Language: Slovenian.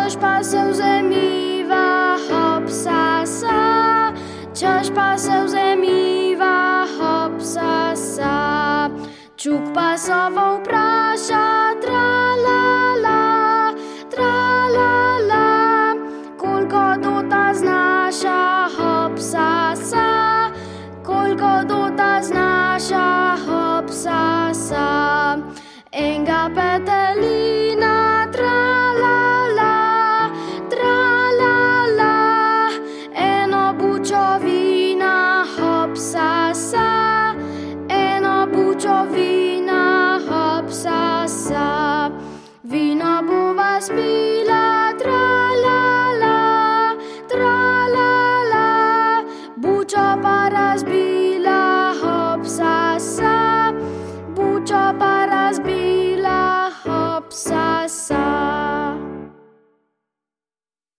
Ciąż paseł zemiwa, hopsasa. Ciąż paseł zemiwa, hopsasa. Czuk pasował prasia, tra-la-la, tra-la-la. Kolko duta znasza, hopsasa. Kolko duta znasza, hopsasa. Enga petelina, tra-la-la, tra-la-la. Eno buciowina, hopsasa. Eno buciowina, hopsasa. Vino buva spila, tra-la-la, tra-la-la. Bucio